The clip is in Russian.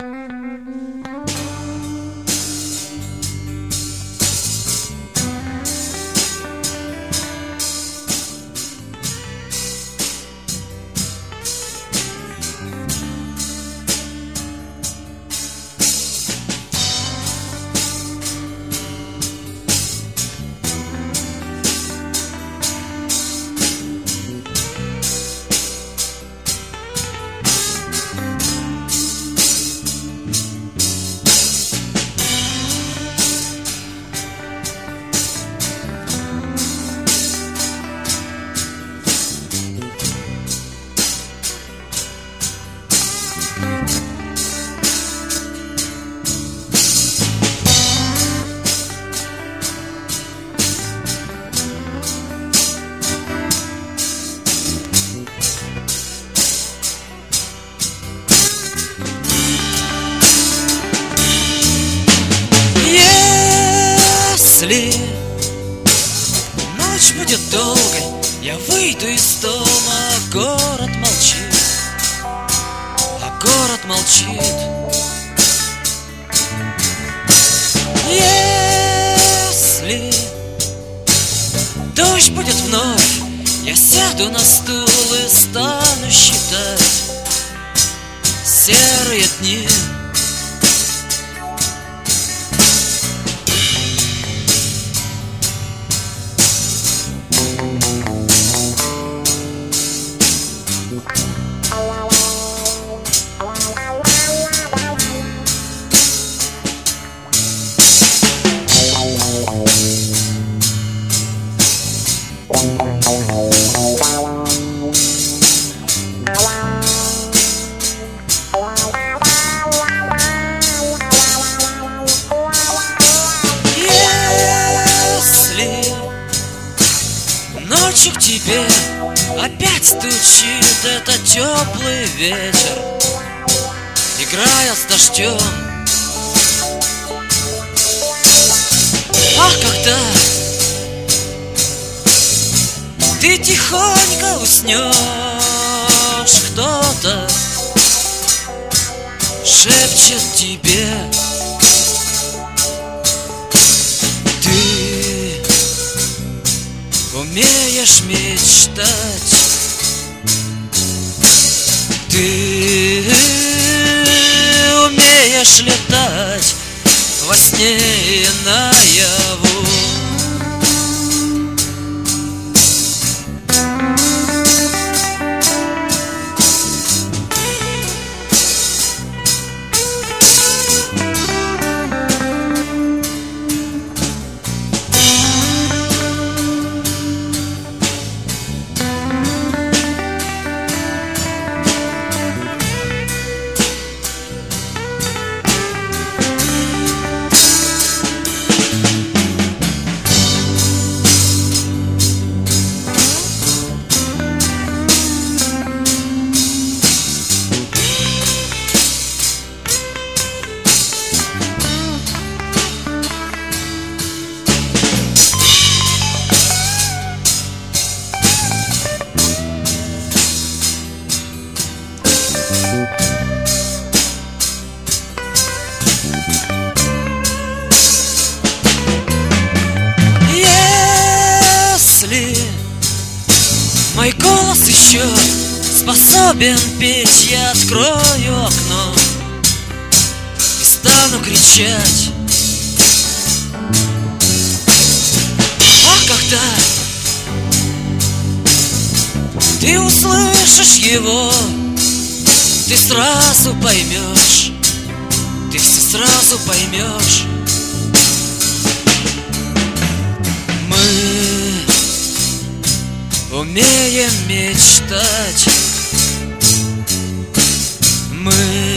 Если ночь будет долгой, я выйду из дома, а город молчит, а город молчит. Если дождь будет вновь, я сяду на стул и стану считать серые дни. Ночью к тебе опять стучит этот теплый ветер, играя с дождем. А когда ты тихонько уснешь, кто-то шепчет тебе: ты умеешь мечтать, ты умеешь летать во сне и наяву. Если мой голос еще способен петь, я открою окно и стану кричать. А когда ты услышишь его, ты сразу поймешь, ты все сразу поймешь. Мы умеем мечтать, мы